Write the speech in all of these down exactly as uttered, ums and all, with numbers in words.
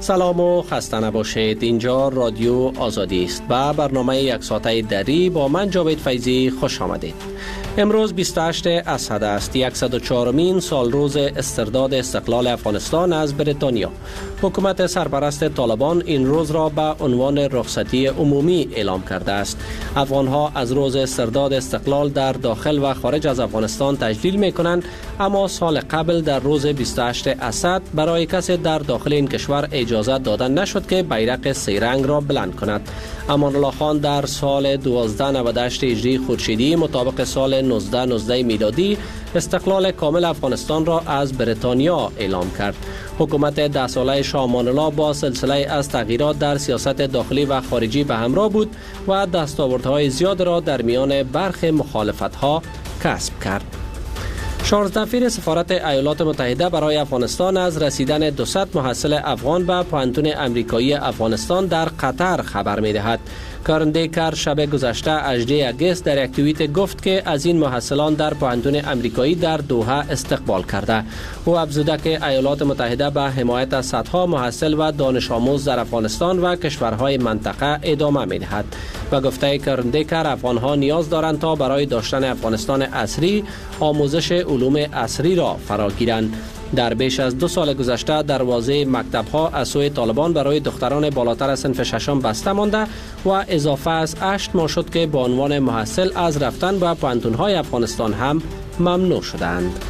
سلام و خسته نباشید. اینجا رادیو آزادی است و برنامه یک ساعته دری با من جاوید فیضی خوش آمدید. امروز بیست و هشتم اسد است، صد و چهارمین سال روز استرداد استقلال افغانستان از بریتانیا. حکومت سرپرست طالبان این روز را به عنوان رخصتی عمومی اعلام کرده است. افغانها از روز استرداد استقلال در داخل و خارج از افغانستان تجلیل می کنند، اما سال قبل در روز بیست و هشتم اسد برای کسی در داخل این کشور اجازه داده نشد که بیرق سه رنگ را بلند کند. امان الله خان در سال دوازده نود و هشت هجری خورشیدی مطابق سال نوزده نوزده میلادی استقلال کامل افغانستان را از بریتانیا اعلام کرد. حکومت ده ساله شاه امان الله با سلسله از تغییرات در سیاست داخلی و خارجی به همراه بود و دستاوردهای زیاد را در میان برخی مخالفت‌ها کسب کرد. چارلز دفیر سفارت ایالات متحده برای افغانستان از رسیدن دویست محصل افغان به پوهنتون امریکایی افغانستان در قطر خبر می دهد. کارن دیکر شب گذشته هجدهم اگست در یک توییت گفت که از این محصلان در پوهنتون امریکایی در دوحه استقبال کرده. او افزوده که ایالات متحده به حمایت از صدها محصل و دانش آموز در افغانستان و کشورهای منطقه ادامه می دهد. و گفته کارن دیکر افغانها نیاز دارند تا برای داشتن افغانستان عصری آموزش علوم عصری را فرا گیرند. در بیش از دو سال گذشته دروازه مکتب‌ها از سوی طالبان برای دختران بالاتر از صنف ششم بسته مانده و اضافه از هشت ماه شد که به عنوان محصل از رفتن به پوهنتون‌های افغانستان هم ممنوع شدند.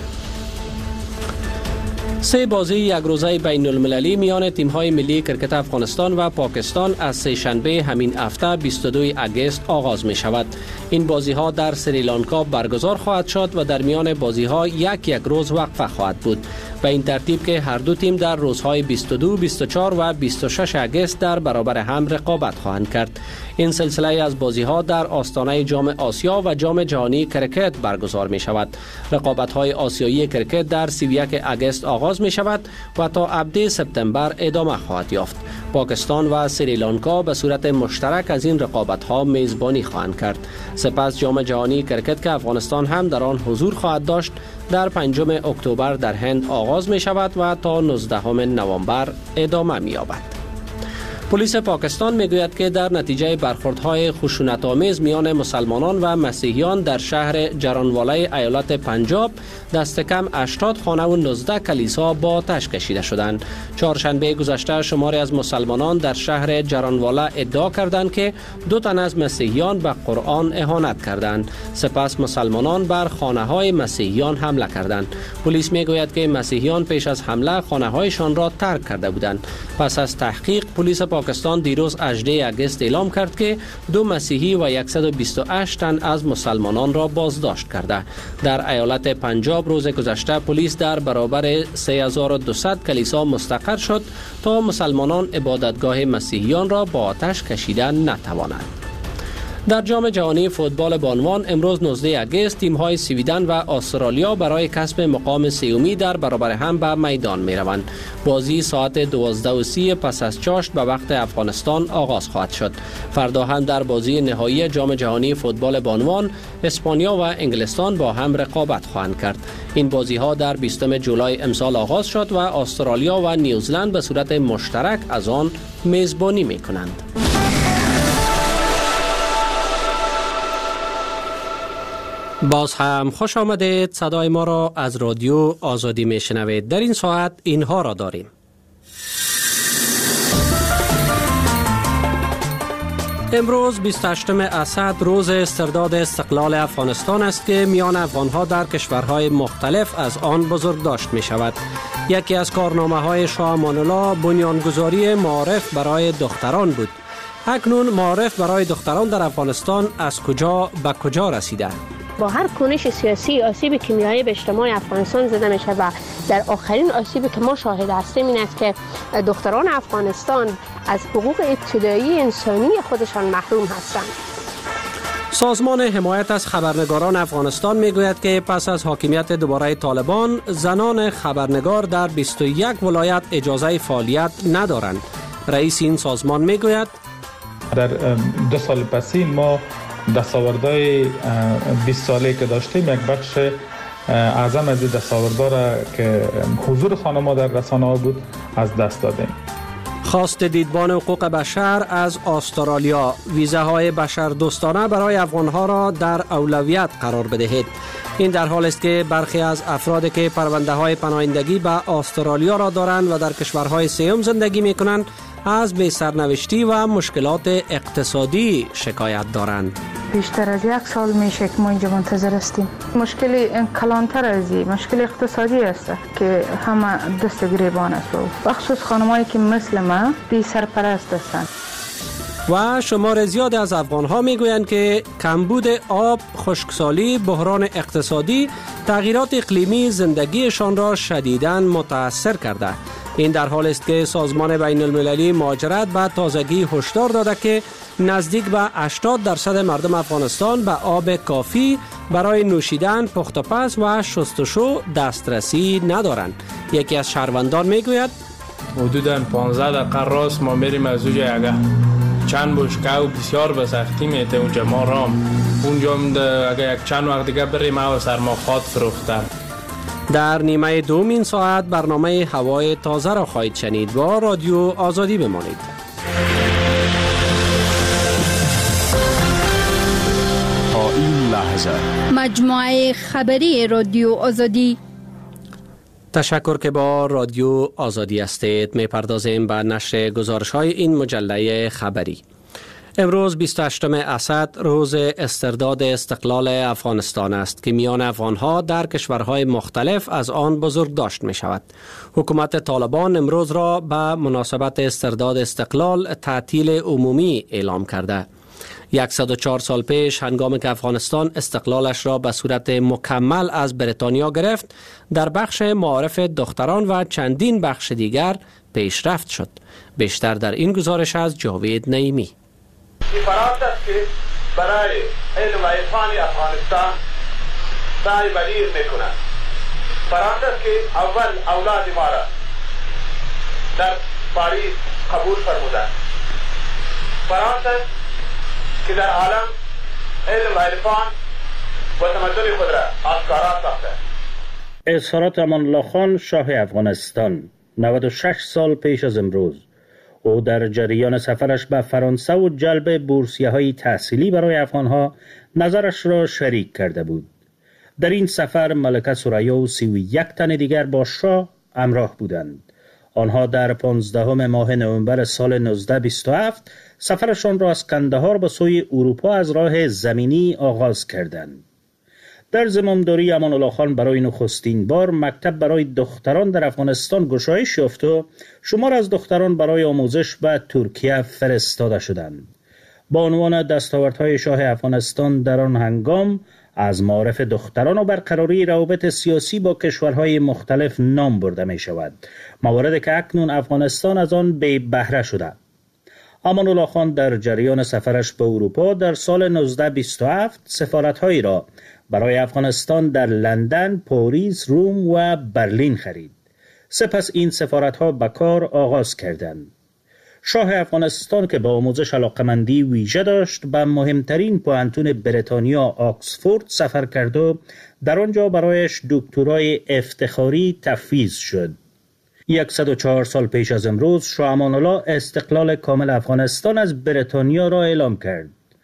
سه بازی یک روزه بین المللی میان تیم‌های ملی کرکت افغانستان و پاکستان از سه شنبه همین هفته بیست و دوم اگست آغاز می شود. این بازی‌ها در سریلانکا برگزار خواهد شد و در میان بازی‌ها یک یک روز وقفه خواهد بود. به این ترتیب که هر دو تیم در روزهای بیست و دو، بیست و چهار و بیست و شش اگست در برابر هم رقابت خواهند کرد. این سلسله از بازی‌ها در آستانه جام آسیا و جام جهانی کرکت برگزار می شود. رقابت‌های آسیایی کرکت در سی و یک اگست آغاز می شود و تا هفدهم سپتامبر ادامه خواهد یافت. پاکستان و سریلانکا به صورت مشترک از این رقابت‌ها میزبانی خواهند کرد. سپس جام جهانی کرکت که افغانستان هم در آن حضور خواهد داشت در پنجم اکتبر در هند آغاز می شود و تا نوزدهم نوامبر ادامه می یابد. پلیس پاکستان می گوید که در نتیجه برخوردهای خشونت‌آمیز میان مسلمانان و مسیحیان در شهر جرانواله ایالت پنجاب دست کم هشتاد خانه و نوزده کلیسا با آتش کشیده شدند. چهارشنبه گذشته شماری از مسلمانان در شهر جرانواله ادعا کردند که دو تن از مسیحیان به قرآن اهانت کردند. سپس مسلمانان بر خانه‌های مسیحیان حمله کردند. پلیس می گوید که مسیحیان پیش از حمله خانه‌هایشان را ترک کرده بودند. پس از تحقیق پلیس پاکستان دیروز هجدهم اگست اعلام کرد که دو مسیحی و صد و بیست و هشت تن از مسلمانان را بازداشت کرده. در ایالت پنجاب روز گذشته پلیس در برابر سه هزار و دویست کلیسا مستقر شد تا مسلمانان عبادتگاه مسیحیان را با آتش کشیدن نتوانند. در جام جهانی فوتبال بانوان امروز نوزدهم اگست تیم‌های سویدن و استرالیا برای کسب مقام سومی در برابر هم به میدان می‌روند. بازی ساعت دوازده و سی پس از چاشت به وقت افغانستان آغاز خواهد شد. فردا هم در بازی نهایی جام جهانی فوتبال بانوان اسپانیا و انگلستان با هم رقابت خواهند کرد. این بازی‌ها در بیستم جولای امسال آغاز شد و استرالیا و نیوزلند به صورت مشترک از آن میزبانی می‌کنند. باز هم خوش آمدید. صدای ما را از رادیو آزادی می شنوید. در این ساعت اینها را داریم. امروز بیست و هشتم اسد روز استرداد استقلال افغانستان است که میان افغانها در کشورهای مختلف از آن بزرگ داشت می شود. یکی از کارنامه های شاه امان الله بنیانگذاری معارف برای دختران بود. اکنون معارف برای دختران در افغانستان از کجا به کجا رسیده؟ با هر کنش سیاسی آسیب کیمیایی به اجتماع افغانستان زده میشه و در آخرین آسیبی که ما شاهد هستیم این است که دختران افغانستان از حقوق ابتدایی انسانی خودشان محروم هستند. سازمان حمایت از خبرنگاران افغانستان میگوید که پس از حاکمیت دوباره طالبان زنان خبرنگار در بیست و یک ولایت اجازه فعالیت ندارند. رئیس این سازمان میگوید در دو سال پسی ما دستاوردهای بیست ساله که داشتیم یک بخش اعظم از دستاوردها را که حضور خانم‌ها در رسانه‌ها بود از دست دادیم. خواست دیدبان حقوق بشر از استرالیا: ویزاهای بشر دوستانه برای افغانها را در اولویت قرار بدهید. این در حال است که برخی از افرادی که پرونده های پناهندگی به استرالیا را دارند و در کشورهای سوم زندگی می کنند از بی سرنوشتی و مشکلات اقتصادی شکایت دارند. بیشتر از یک سال میشه که ما اینجا منتظر هستیم. مشکلی کلانتر از این مشکل اقتصادی است که همه دست گریبان است، بخصوص خانمایی که مثل ما بی سرپرست هستند. و شمار زیادی از افغانها میگویند که کمبود آب، خشکسالی، بحران اقتصادی، تغییرات اقلیمی زندگیشان را شدیداً متاثر کرده. این در حال است که سازمان بین المللی مهاجرت به تازگی هشدار داده که نزدیک به هشتاد درصد مردم افغانستان به آب کافی برای نوشیدن، پخت و پز و شستشو دسترسی ندارند. یکی از شهروندان میگوید حدوداً پانزده دقیقه راست ما میریم از اونجا اگه چند بشکه و بسیار به سختی میته اونجا ما رام اونجا اگه یک چند وقت دیگه بریم او سرما خواد فروختن. در نیمه دوم این ساعت برنامه هوای تازه را خواهید شنید. با رادیو آزادی بمانید. تا این لحظه مجموعه خبری رادیو آزادی. تشکر که با رادیو آزادی هستید. می پردازیم به نشر گزارش های این مجله خبری. امروز بیست و هشتم اسد روز استرداد استقلال افغانستان است که میان افغانها در کشورهای مختلف از آن بزرگ داشت می شود. حکومت طالبان امروز را به مناسبت استرداد استقلال تعطیل عمومی اعلام کرده. صد و چهار سال پیش هنگامی که افغانستان استقلالش را به صورت مکمل از بریتانیا گرفت، در بخش معارف دختران و چندین بخش دیگر پیشرفت شد. بیشتر در این گزارش از جاوید نعیمی. فرات است که برای علم و عرفان افغانستان سعی بدیر میکنند. فرات است که اول اولاد ما را در پاریس قبول فرمودند. فرات است که در عالم علم و عرفان و تمدن خود را آشکارا ساخته. اظهارات امان الله خان شاه افغانستان نود و شش سال پیش از امروز. او در جریان سفرش به فرانسه و جلب بورسیه‌های تحصیلی برای افغانها نظرش را شریک کرده بود. در این سفر ملکه ثریا و سی و یک تن دیگر با شاه همراه بودند. آنها در پانزدهم ماه نوامبر سال نوزده بیست و هفت سفرشان را از کندهار به سوی اروپا از راه زمینی آغاز کردند. در زمامداری امان الله خان برای نخستین بار مکتب برای دختران در افغانستان گشایش یافت و شمار از دختران برای آموزش به ترکیه فرستاده شدند. با عنوان دستاوردهای شاه افغانستان در آن هنگام از معارف دختران و برقراری روابط سیاسی با کشورهای مختلف نام برده می شود، مواردی که اکنون افغانستان از آن بی بهره شده. امان الله خان در جریان سفرش به اروپا در سال نوزده بیست و هفت سفارت‌هایی را برای افغانستان در لندن، پاریس، روم و برلین خرید. سپس این سفارت‌ها به کار آغاز کردند. شاه افغانستان که به آموزش علاقمندی ویژه داشت به مهمترین پوهنتون بریتانیا آکسفورد سفر کرد و در آنجا برایش دکترای افتخاری تفویض شد. صد و چهار سال پیش از امروز شاه امان الله استقلال کامل افغانستان از بریتانیا را اعلام کرد.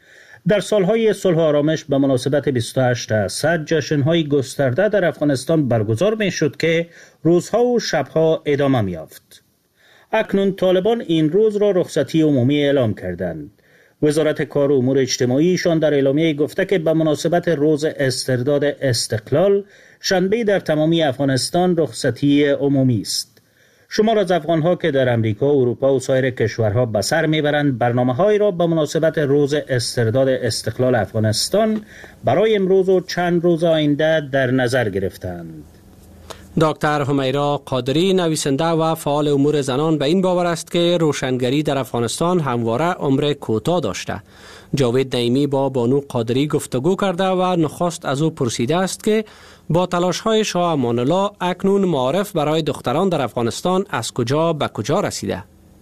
در سالهای صلح و آرامش به مناسبت بیست و هشت اسد جشن‌های گسترده در افغانستان برگزار می‌شد که روزها و شبها ادامه می‌یافت. اکنون طالبان این روز را رخصتی عمومی اعلام کردند. وزارت کار و امور اجتماعیشان در اعلامیه گفته که به مناسبت روز استرداد استقلال شنبه در تمامی افغانستان رخصتی عمومی است. شمار از افغانها که در امریکا، اروپا و سایر کشورها به سر میبرند برنامه‌هایی را به مناسبت روز استرداد استقلال افغانستان برای امروز و چند روز آینده در نظر گرفتند. دکتر همیرا قادری نویسنده و فعال امور زنان به این باور است که روشنگری در افغانستان همواره عمر کوتاه داشته. جاوید نعیمی با بانو قادری گفتگو کرده و نخست از او پرسیده است که با تلاش‌های شاه امان الله اکنون معارف برای دختران در افغانستان از کجا به کجا رسیده؟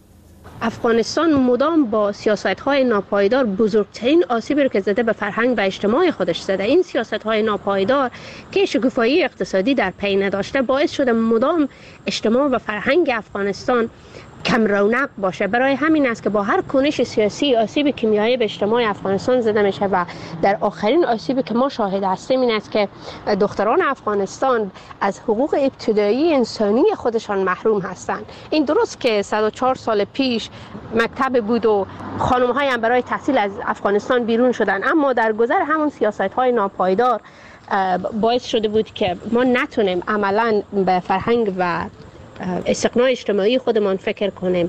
افغانستان مدام با سیاست‌های ناپایدار بزرگترین آسیبی را که زده به فرهنگ و اجتماع خودش زده. این سیاست‌های ناپایدار که شکوفایی اقتصادی در پی نداشته باعث شده مدام اجتماع و فرهنگ افغانستان کم رونق باشه. برای همین است که با هر کنش سیاسی آسیب کیمیایی به اجتماع افغانستان زده میشه و در آخرین آسیبی که ما شاهد هستیم این است که دختران افغانستان از حقوق ابتدایی انسانی خودشان محروم هستند. این درست که صد و چهار سال پیش مکتب بود و خانم‌های هم برای تحصیل از افغانستان بیرون شدن، اما در گذر همون سیاست‌های ناپایدار باعث شده بود که ما نتونیم عملاً به فرهنگ و استقناع اجتماعی خودمان فکر کنیم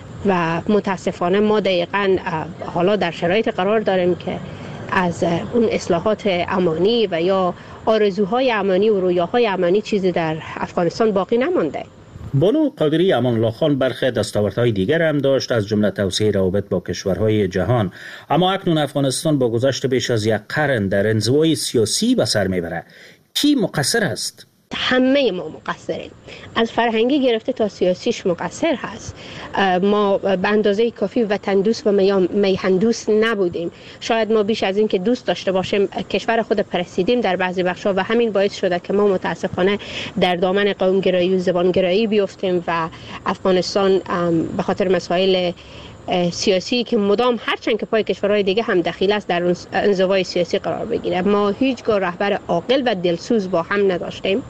و متاسفانه ما دقیقاً حالا در شرایط قرار داریم که از اون اصلاحات امانی و یا آرزوهای امانی و رویاهای امانی چیزی در افغانستان باقی نمانده. بانو قادری امان الله خان برخی دستاوردهای دیگر هم داشت، از جمله توسعه روابط با کشورهای جهان، اما اکنون افغانستان با گذشت بیش از یک قرن در انزوای سیاسی به سر میبره. کی مقصر است؟ همه ما مقصریم، از فرهنگی گرفته تا سیاسیش مقصر هست. ما به اندازه کافی وطن دوست و میهن دوست نبودیم. شاید ما بیش از این که دوست داشته باشیم کشور خود پرستیدیم در بعضی بخشا و همین باعث شده که ما متاسفانه در دامن قومگرایی و زبانگرایی بیفتیم و افغانستان به خاطر مسائل سیاسی که مدام هرچند که پای کشورهای دیگه هم دخیل است در انزوای سیاسی قرار بگیره. ما هیچگاه رهبر عاقل و دلسوز با هم نداشتیم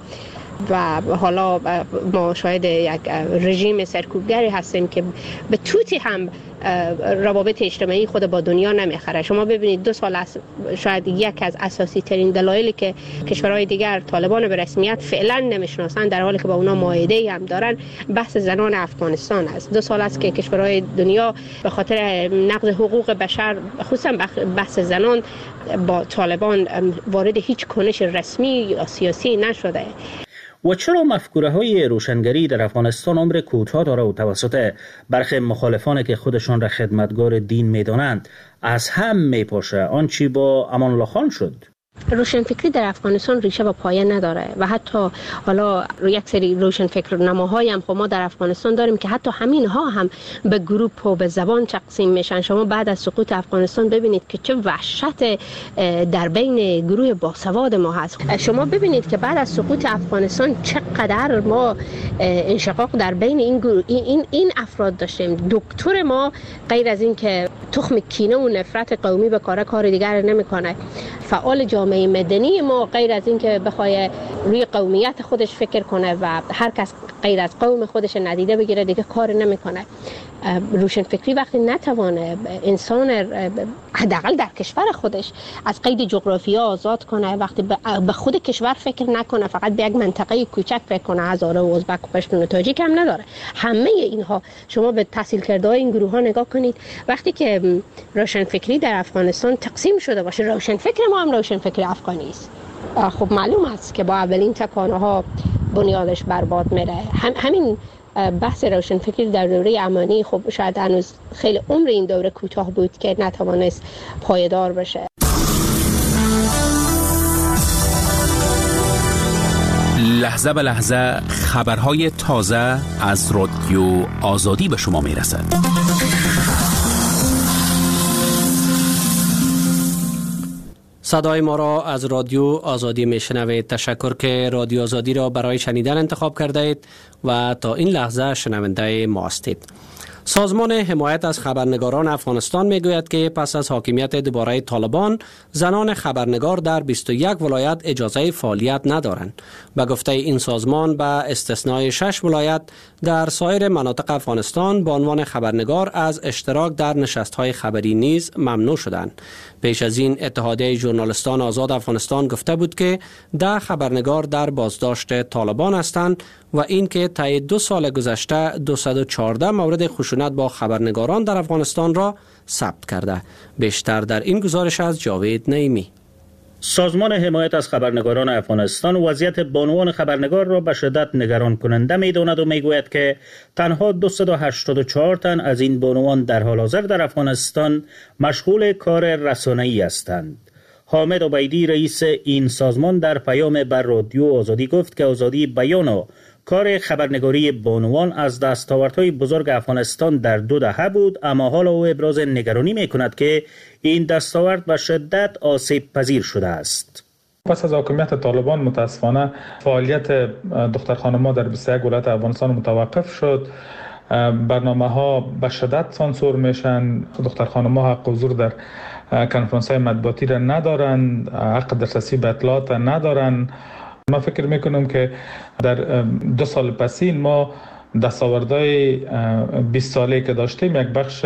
و حالا ما شاید یک رژیم سرکوبگری هستیم که به توتی هم روابط اجتماعی خود با دنیا نمیخره. شما ببینید دو سال است شاید یک از اساسی ترین دلایلی که کشورهای دیگر طالبان به رسمیت فعلا نمیشناسن در حالی که با اونا معاهده هم دارن بحث زنان افغانستان است. دو سال است که کشورهای دنیا به خاطر نقض حقوق بشر خصوصا بحث زنان با طالبان وارد هیچ کنش رسمی یا سیاسی نشده. و چرا مفکوره های روشنگری در افغانستان عمر کوتاه داره و توسط برخی مخالفان که خودشان را خدمتگار دین میدانند از هم میپاشه؟ آنچه با امان الله خان شد. روشنفکری در افغانستان ریشه و پایه نداره و حتی حالا یک سری روشنفکر نماهایی هم خب ما در افغانستان داریم که حتی همین ها هم به گروپ و به زبان تقسیم میشن. شما بعد از سقوط افغانستان ببینید که چه وحشت در بین گروه باسواد ما هست. شما ببینید که بعد از سقوط افغانستان چقدر ما انشقاق در بین این گروه این این افراد داشتیم. دکتر ما غیر از این که تخم کینه و نفرت قومی به کار کار دیگر نمیکنه، فعال جامعه مدنی ما غیر از این که بخواد روی قومیت خودش فکر کنه و هر کس غیر از قوم خودش ندیده بگیره دیگه کار نمیکنه. روشنفکری وقتی نتوانه انسان حداقل در کشور خودش از قید جغرافیا آزاد کنه، وقتی به خود کشور فکر نکنه، فقط به یک منطقه کوچک فکر کنه، هزاره و ازبک و پشتون و تاجیک هم نداره، همه اینها شما به تحصیل کرده های این گروه ها نگاه کنید. وقتی که روشنفکری در افغانستان تقسیم شده باشه، روشنفکر ما هم روشنفکر افغانی است، خب معلوم است که با اولین تکانه ها بنیادش برباد میره. هم همین بحث روشنفکری در دوره امانی خب شاید هنوز خیلی عمر این دوره کوتاه بود که نتوانست پایدار بشه. لحظه به لحظه خبرهای تازه از رادیو آزادی به شما میرسد. صدای ما را از رادیو آزادی میشنوید. تشکر که رادیو آزادی را برای شنیدن انتخاب کرده اید و تا این لحظه شنونده ما هستید. سازمان حمایت از خبرنگاران افغانستان میگوید که پس از حاکمیت دوباره طالبان زنان خبرنگار در بیست و یک ولایت اجازه فعالیت ندارند. به گفته این سازمان به استثنای شش ولایت در سایر مناطق افغانستان به عنوان خبرنگار از اشتراک در نشست‌های خبری نیز ممنوع شدند. پیش از این اتحادیه ژورنالیستان آزاد افغانستان گفته بود که ده خبرنگار در بازداشت طالبان هستند و این که طی دو سال گذشته دویست و چهارده مورد خشونت با خبرنگاران در افغانستان را ثبت کرده. بیشتر در این گزارش از جاوید نعیمی. سازمان حمایت از خبرنگاران افغانستان وضعیت بانوان خبرنگار را به شدت نگران کننده می‌داند و میگوید که تنها دویست و هشتاد و چهار تن از این بانوان در حال حاضر در افغانستان مشغول کار رسانه‌ای هستند. حامد عبیدی رئیس این سازمان در پیام بر رادیو آزادی گفت که آزادی بیان و کار خبرنگاری بانوان از دستاوردهای بزرگ افغانستان در دو دهه بود، اما حالا او ابراز نگرانی می‌کند که این دستاورد به شدت آسیب پذیر شده است. پس از حاکمیت طالبان متاسفانه فعالیت دختر خانم‌ها در بیست و یک ولایت افغانستان متوقف شد برنامه ها به شدت سانسور میشن. دختر خانم ها حق حضور در کنفرانس های مطبوعاتی را ندارن، حق دسترسی به اطلاعات ندارن. ما فکر میکنم که در دو سال پسین ما دستاوردهای بیست ساله که داشتیم یک بخش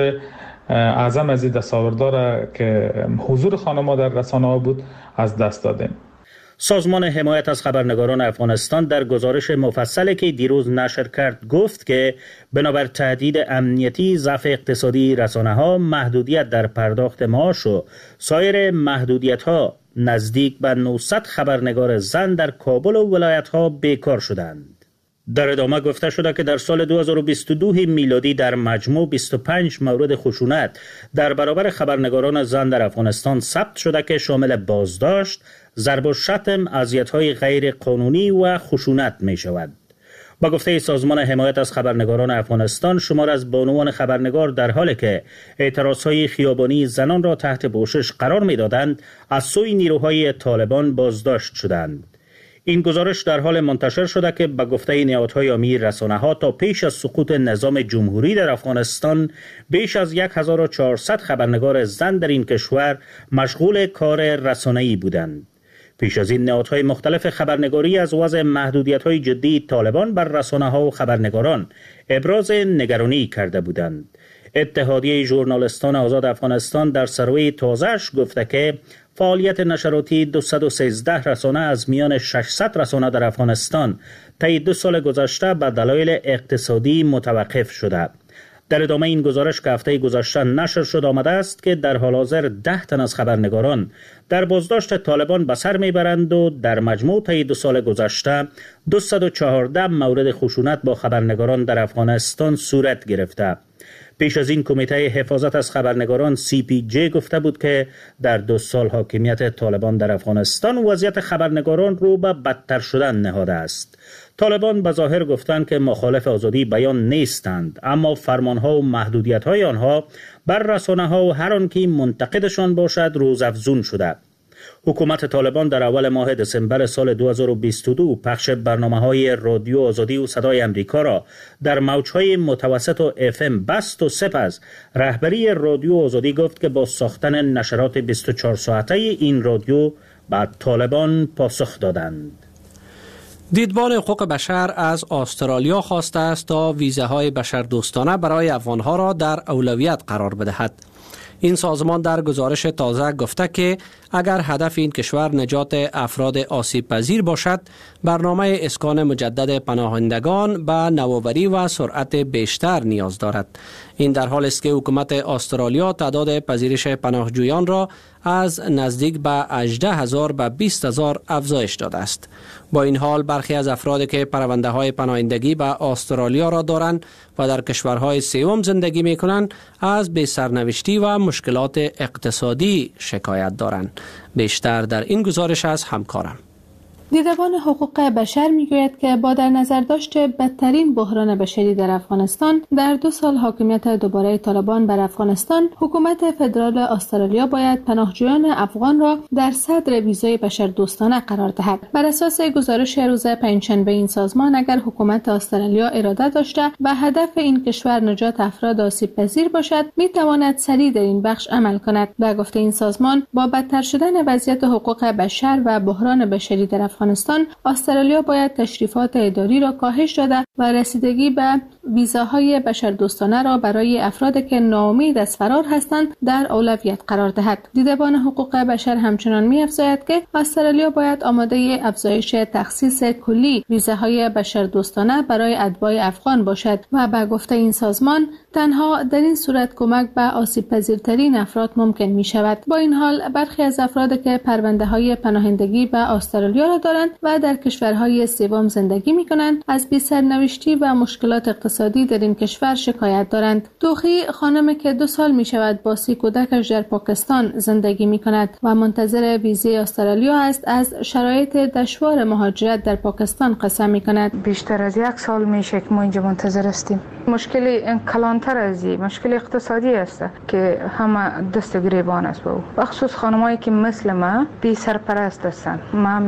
اعظم از این دستاوردها را که حضور خانم ها در رسانه ها بود از دست دادیم. سازمان حمایت از خبرنگاران افغانستان در گزارش مفصلی که دیروز نشر کرد گفت که بنابر تهدید امنیتی، ضعف اقتصادی رسانه‌ها، محدودیت در پرداخت معاش و سایر محدودیت‌ها نزدیک به نهصد خبرنگار زن در کابل و ولایت‌ها بیکار شدند. در ادامه گفته شده که در سال دو هزار و بیست و دو میلادی در مجموع بیست و پنج مورد خشونت در برابر خبرنگاران زن در افغانستان ثبت شده که شامل بازداشت، ضرب و شتم، اذیت‌های غیر قانونی و خشونت می شود. با گفته سازمان حمایت از خبرنگاران افغانستان، شمار از بانوان خبرنگار در حالی که اعتراضهای خیابانی زنان را تحت پوشش قرار می دادند، از سوی نیروهای طالبان بازداشت شدند. این گزارش در حال منتشر شده که به گفته نهادهای امیر رسانه‌ها تا پیش از سقوط نظام جمهوری در افغانستان بیش از هزار و چهارصد خبرنگار زن در این کشور مشغول کار رسانه‌ای بودند. پیش از این نهادهای مختلف خبرنگاری از وضع محدودیت‌های جدی طالبان بر رسانه‌ها و خبرنگاران ابراز نگرانی کرده بودند. اتحادیه ژورنالیستان آزاد افغانستان در سروی تازه‌اش گفته که فعالیت نشراتی دویست و سیزده رسانه از میان ششصد رسانه در افغانستان طی دو سال گذشته به دلایل اقتصادی متوقف شده. در ادامه این گزارش که هفته گذشته نشر شد آمده است که در حال حاضر ده تن از خبرنگاران در بازداشت طالبان به سر میبرند و در مجموع طی دو سال گذشته دویست و چهارده مورد خشونت با خبرنگاران در افغانستان صورت گرفته. پیش از این کمیته حفاظت از خبرنگاران سی پی جی گفته بود که در دو سال حاکمیت طالبان در افغانستان وضعیت خبرنگاران رو به بدتر شدن نهاده است. طالبان به ظاهر گفتند که مخالف آزادی بیان نیستند، اما فرمانها و محدودیت‌های آنها بر رسانه‌ها و هر آنکه منتقدشان باشد روزافزون شده. حکومت طالبان در اول ماه دسامبر سال دو هزار و بیست و دو پخش برنامه‌های رادیو آزادی و صدای امریکا را در موج‌های متوسط و اف ام بست و سپس رهبری رادیو آزادی گفت که با ساختن نشرات بیست و چهار ساعته این رادیو به طالبان پاسخ دادند. دیدبان حقوق بشر از استرالیا خواسته است تا ویزاهای بشردوستانه برای افغانها را در اولویت قرار بدهد. این سازمان در گزارش تازه گفته که اگر هدف این کشور نجات افراد آسیب پذیر باشد، برنامه اسکان مجدد پناهندگان به نوآوری و سرعت بیشتر نیاز دارد. این در حالی است که حکومت استرالیا تعداد پذیرش پناهجویان را از نزدیک به هجده هزار به بیست هزار افزایش داده است. با این حال برخی از افرادی که پرونده های پناهندگی به استرالیا را دارند و در کشورهای سوم زندگی می کنند از بی‌سرنوشتی و مشکلات اقتصادی شکایت دارند. بیشتر در این گزارش از همکارم. دیدبان حقوق بشر میگوید که با در نظر داشت بدترین بحران بشری در افغانستان، در دو سال حاکمیت دوباره طالبان بر افغانستان، حکومت فدرال استرالیا باید پناهجویان افغان را در صدر ویزای بشردوستانه قرار دهد. بر اساس گزارش روز پنجشنبه این سازمان، اگر حکومت استرالیا اراده داشته و هدف این کشور نجات افراد آسیب پذیر باشد، می تواند سریع در این بخش عمل کند. در گفته این سازمان، با بدتر شدن وضعیت حقوق بشر و بحران بشری در افغانستان، استرالیا باید تشریفات اداری را کاهش داده و رسیدگی به ویزاهای بشردوستانه را برای افرادی که ناامید از فرار هستند در اولویت قرار دهد. دیدبان حقوق بشر همچنان می‌افزاید که استرالیا باید آماده افزایش تخصیص کلی ویزاهای بشردوستانه برای اتباع افغان باشد و به گفته این سازمان تنها در این صورت کمک به آسیب پذیرترین افراد ممکن می شود. با این حال برخی از افرادی که پرونده های پناهندگی به استرالیا را دارند و در کشورهای سوم زندگی می کنند از بی‌سرنوشتی و مشکلات اقتصادی در این کشور شکایت دارند. دوخی خانمی که دو سال می شود با سی کودکش در پاکستان زندگی می کند و منتظر ویزای استرالیا است، از شرایط دشوار مهاجرت در پاکستان قسم می کند. بیشتر از یک سال میشه که ما اینجا منتظر هستیم. مشکلی کلانتر از این مشکل اقتصادی است که همه دست گریبان است. با خصوص خانمایی که مثل ما بی سرپرست هستند، معامل با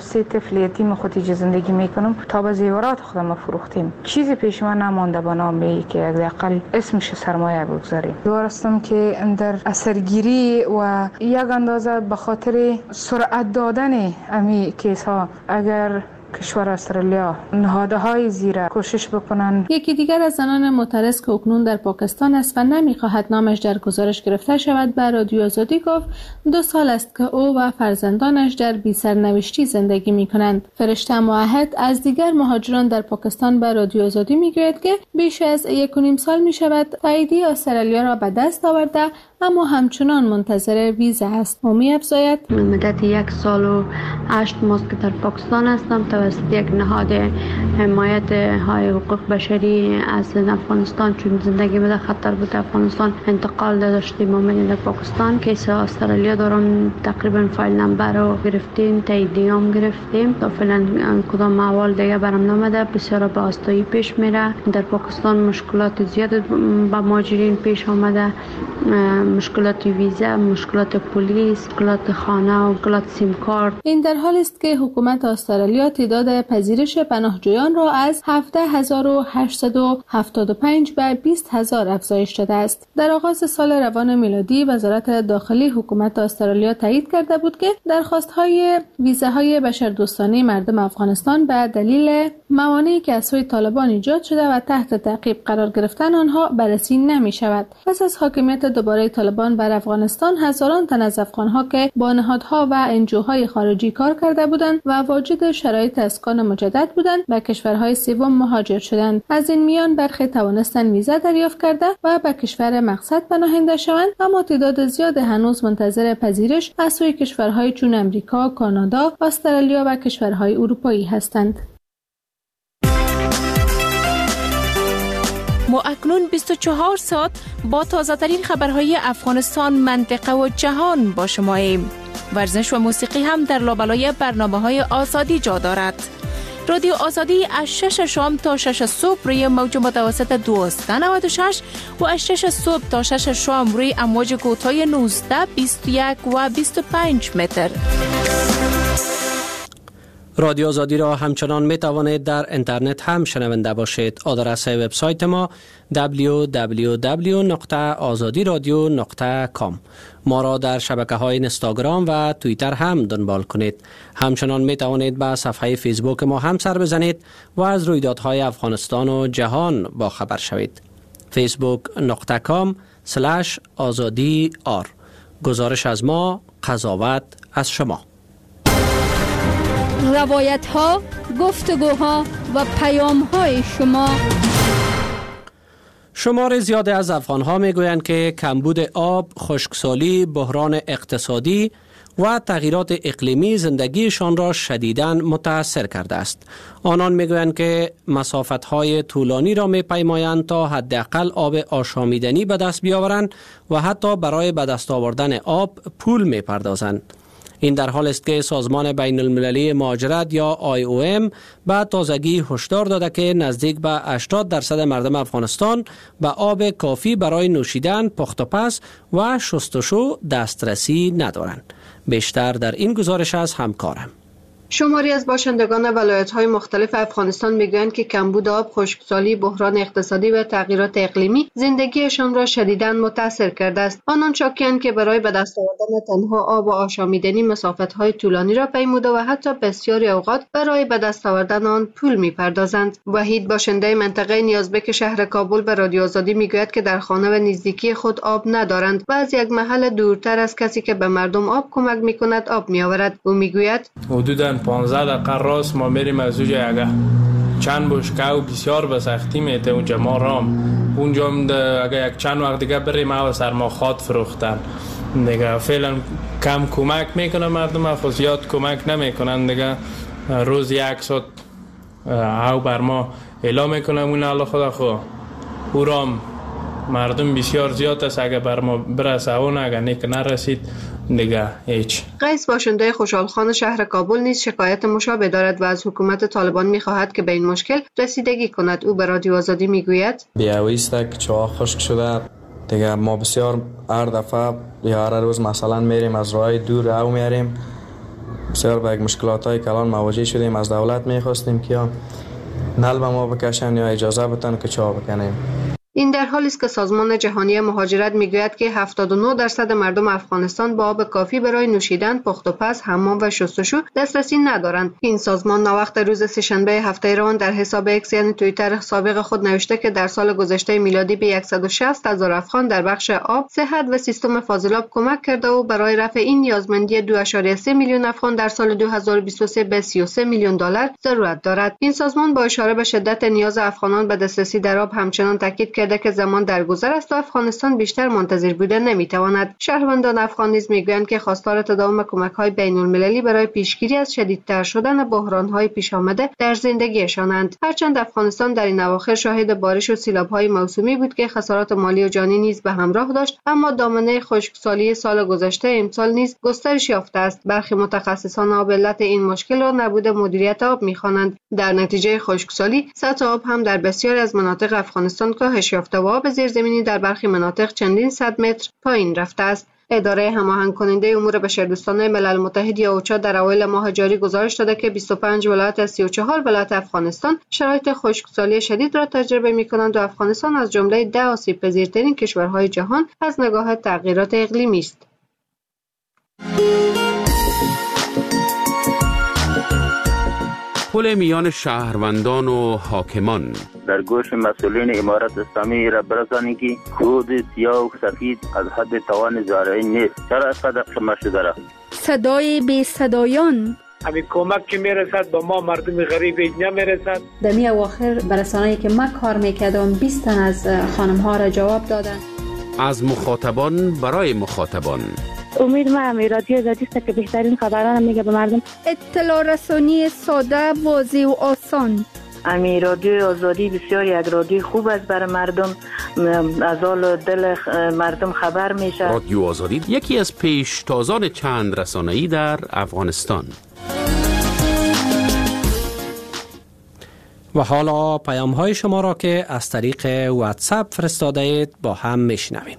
سه طفل یتیم خودی زندگی میکنم تا به زیورات خودم فروختیم. چیزی پیش من نمانده به نام ای که حداقل اسمش سرمایه بگذاریم. دوارستم که در اثرگیری و یک اندازه به خاطر سرعت دادن امی کیس ها اگر کشور استرالیا نهادهای زیر کوشش بکنن. یکی دیگر از زنان معترض که اکنون در پاکستان است و نمیخواهد نامش در گزارش گرفته شود به رادیو آزادی گفت دو سال است که او و فرزندانش در بی سرنوشتی زندگی میکنند. فرشته موحد از دیگر مهاجران در پاکستان به رادیو آزادی میگوید که بیش از یک و نیم سال میشود تاییدیه استرالیا را به دست آورده اما همچنان منتظر ویزا است. او می‌افزاید مدت یک سال و هشت ماه که در پاکستان هستم توسط یک نهاد حمایت های حقوق بشری از افغانستان، چون زندگی در خطر بود افغانستان انتقال داشتیم آمدیم در پاکستان. کیس استرالیا دارم تقریبا فایل نمبر رو گرفتیم، تاییدیه‌ام گرفتیم تا فعلا کدام احوال دیگه برام نامده. بسیار به آستایی پیش میره. در پاکستان مشکلات زیاد با مهاجرین پیش آمده، مشکلات ویزا، مشکلات پلیس، مشکلات خانه و مشکلات سیم کارت. این در حالی است که حکومت استرالیا تعداد پذیرش پناهجویان را از هفده هزار و هشتصد و هفتاد و پنج به بیست هزار افزایش داده است. در آغاز سال روان میلادی وزارت داخلی حکومت استرالیا تایید کرده بود که درخواست‌های ویزاهای بشردوستانه مردم افغانستان به دلیل موانعی که از سوی طالبان ایجاد شده و تحت تعقیب قرار گرفتن آنها بررسی نمی‌شود. پس از حاکمیت دوباره طالبان بر افغانستان هزاران تن از افغان‌ها که با نهادها و انجوهای خارجی کار کرده بودند و واجد شرایط اسکان مجدد بودند به کشورهای سوم مهاجر شدند. از این میان برخی توانستند ویزا دریافت کرده و به کشور مقصد پناهنده شوند، اما تعداد زیاد هنوز منتظر پذیرش از سوی کشورهای چون امریکا، کانادا، استرالیا و کشورهای اروپایی هستند. ما اکنون بیست و چهار ساعت با تازه ترین خبرهای افغانستان، منطقه و جهان با شماییم. ورزش و موسیقی هم در لابلای برنامه‌های آزادی جا دارد. رادیو آزادی از شش شام تا شش صبح روی موج متوسط دویست و نود و شش و از شش صبح تا شش شام روی امواج کوتاه نوزده، بیست و یک و بیست و پنج متر. رادیو آزادی را همچنان می توانید در اینترنت هم شنونده باشید. آدرس وبسایت ما دبلیو دبلیو دبلیو نقطه آزادی رادیو نقطه کام. ما را در شبکه‌های اینستاگرام و توییتر هم دنبال کنید. همچنان می توانید به صفحه فیسبوک ما هم سر بزنید و از رویدادهای افغانستان و جهان با خبر شوید. فیسبوک نقطه کام سلش آزادی آر. گزارش از ما، قضاوت از شما. روایت ها، گفتگوها و پیام های شما. شمار زیاد از افغان ها می گویند که کمبود آب، خشکسالی، بحران اقتصادی و تغییرات اقلیمی زندگیشان را شدیداً متاثر کرده است. آنان می گویند که مسافت های طولانی را می پیمایند تا حداقل آب آشامیدنی به دست بیاورند و حتی برای به دست آوردن آب پول می پردازند. این در حال است که سازمان بین المللی مهاجرت یا آی او ام به تازگی هشدار داده که نزدیک به هشتاد درصد مردم افغانستان به آب کافی برای نوشیدن، پخت و پز و شستشو دسترسی ندارند. بیشتر در این گزارش از همکارم. شماری از باشندگان ولایت‌های مختلف افغانستان میگویند که کمبود آب، خشکسالی، بحران اقتصادی و تغییرات اقلیمی زندگیشان را شدیداً متاثر کرده است. آنان شاکی‌اند که برای به دست آوردن تنها آب و آشامیدنی مسافت‌های طولانی را پیموده و حتی بسیاری اوقات برای به دست آوردن آن پول می‌پردازند. وحید باشنده منطقه نیازبک شهر کابل به رادیو آزادی میگوید که در خانه و نزدیکی خود آب ندارند و از یک محل دورتر از کسی که به مردم آب کمک می‌کند آب می‌آورد. او میگوید حدوداً پانزده دقیقه راست ما میریم از اونجا اگه چند بشکه بسیار به سختی میته اونجا ما رام اونجا اگه یک چند وقت دیگه بریم او سرما خاد فروختن دیگه. فعلا کم کمک میکنه مردم، خود زیاد کمک نمیکنن دیگه. روز یک ساعت او بر ما اعلام میکنه اون الله خدا خو او رام مردم بسیار زیاد است، اگه بر ما برسه اون اگه نیک نرسید دیگه هیچ. قیس باشنده خوشحالخان شهر کابل نیز شکایت مشابه دارد و از حکومت طالبان می‌خواهد که به این مشکل رسیدگی کند. او به رادیو آزادی میگوید بیاوی است که چاه خشک شده دیگه. ما بسیار هر دفعه یا هر روز مثلا میریم از راه دور او میاریم بسیار به مشکلات های کلان مواجه شدیم. از دولت میخواستیم که یا نل به ما بکشن یا اجازه بدن که چا بکنیم. این در حالی است که سازمان جهانی مهاجرت میگوید که هفتاد و نه درصد مردم افغانستان با آب کافی برای نوشیدن، پخت و پز، حمام و شستشو دسترسی ندارند. این سازمان ناوقت روز سه‌شنبه هفته روان در حساب ایکس یعنی توییتر سابق خود نوشته که در سال گذشته میلادی به صد و شصت هزار افغان در بخش آب، صحت و سیستم فاضلاب کمک کرده و برای رفع این نیازمندی دو ممیز سه میلیون افغان در سال دو هزار و بیست و سه به سی و سه میلیون دلار ضرورت دارد. این سازمان با اشاره به شدت نیاز افغانان به دسترسی در آب همچنان تاکید کرده که زمان درگذر است و افغانستان بیشتر منتظر بوده نمیتواند. شهروندان افغان نیز میگویند که خواستار تداوم کمک‌های بین‌المللی برای پیشگیری از شدیدتر شدن بحران‌های پیش آمده در زندگیشانند. هرچند افغانستان در این اواخر شاهد بارش و سیلاب‌های موسومی بود که خسارات مالی و جانی نیز به همراه داشت، اما دامنه خشکسالی سال گذشته امسال نیز گسترش یافته است. برخی متخصصان آب علت این مشکل را نبود مدیریت آب می‌خوانند. در نتیجه خشکسالی سطح آب هم در بسیاری از مناطق افغانستان کاهش یافته و آب زیرزمینی در برخی مناطق چندین صد متر پایین رفته است. اداره هماهنگ کننده امور بشردوستانه ملل متحد یا اوچا در اوایل ماه جاری گزارش داده که بیست و پنج ولایت از سی و چهار ولایت افغانستان شرایط خشکسالی شدید را تجربه می‌کنند و افغانستان از جمله ده آسیب پذیرترین کشورهای جهان از نگاه تغییرات اقلیمی است. پل میان شهروندان و حاکمان در گوش مسئولین امارت اسلامی را برسانی که خود سیاه و سفید از حد توان زارعی نیست. چرا اینقدر خمه شده را؟ صدای بی صدایان همین کمک که میرسد با ما مردم غریب نمیرسد. در می اواخر برسانه‌ای که من کار میکردم بیست تن از خانم ها را جواب دادن. از مخاطبان برای مخاطبان. امید ما امی رادیو آزادی است که بهترین خبران میگه به مردم. اطلاع رسانی ساده، واضح و آسان. امی رادیو آزادی بسیار یک رادیو خوب است برای مردم، از حال دل مردم خبر میشه. رادیو آزادی یکی از پیشتازان چند رسانه‌ای در افغانستان. و حالا پیام های شما را که از طریق واتساپ فرستاده اید با هم میشنویم.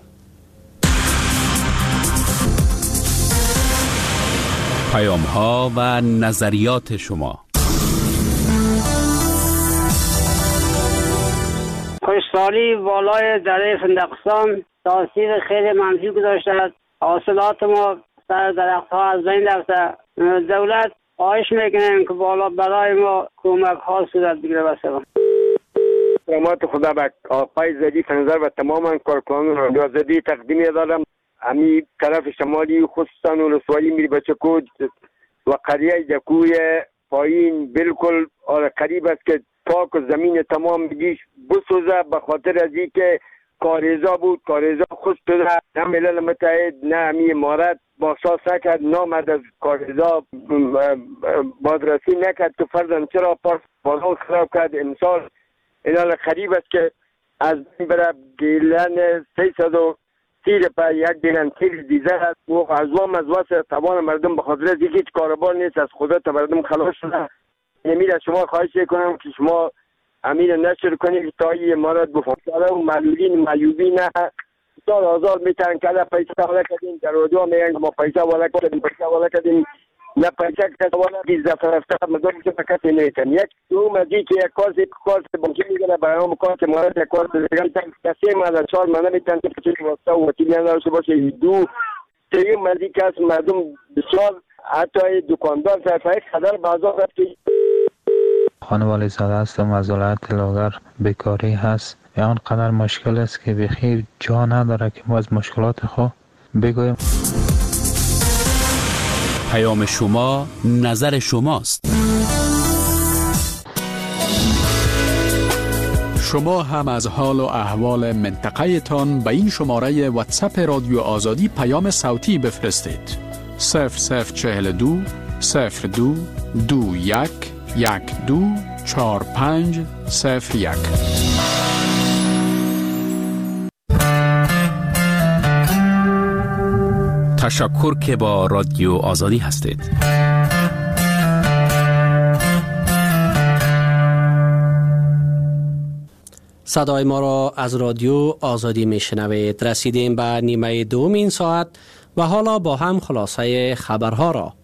پیام ها و نظریات شما. خشکسالی بالای دره فندقستان تاثیر خیلی منفی گذاشته است. حاصلات ما سر درخت ها از بین رفته. دولت خواهش میکنیم که بالا برای ما کمک ها صورت بگیره. بسیار سلامات خدا به آقای زدی فنظر و تماما کارکنان رادیو آزادی تقدیم دارم. امی طرف شمالی خصوصا ولسوالی میری بچکود و قریه جکوی پایین بالکل قریب است که پاک و زمین تمام بگیش بسوزه به خاطر از این که کاریزا بود. کاریزا خود شده. نه ملل متحد نه امی امارت باساس نکرد، نامد از کاریزا بازرسی نکرد که فرزن چرا پاس بازار خراب کرد. امسال اینال قریب است که از این برای گیلن سیصد و تیر پا یک گیلن تیر دیزه است و از وام از واسه توان مردم به خاطر از هیچ کاربار نیست. از خدا تا مردم خلاص شده. امیر از شما خواهش کنم که شما امیر نشر کنید تا این امارات بفرسته و معلولین معیوبی نه سال آزاد میتن که در پیسه والا کردیم در رادیو میگن ما پیسه والا کردیم پیسه والا کردیم نه پیسه کسی والا بیز دفعه رفته مدام که فقط نیتن یک دو مزید که یک کارت کارت بانکی میگه برای هم کارت امارات یک کارت دیگه کسی ما در چهار مانه میتن که پچه واسطه و وکیلی نداشته باشه. دو سیم مزید که از مردم بسیار حتی دکاندار صرفه خدر بازار رفت که خانوالی زاده هستم از ولایت لاغر. بیکاری هست یا قدر مشکل است که بخیر جا نداره که ما از مشکلات خود بگویم. پیام شما نظر شماست. شما هم از حال و احوال منطقه تان به این شماره واتساپ رادیو آزادی پیام صوتی بفرستید. صفر صفر چهل دو صفر دو دو یک یک دو چهار پنج صفر یک. تشکر که با رادیو آزادی هستید. صدای ما را از رادیو آزادی میشنوید. رسیدیم به نیمه دوم این ساعت و حالا با هم خلاصه خبرها را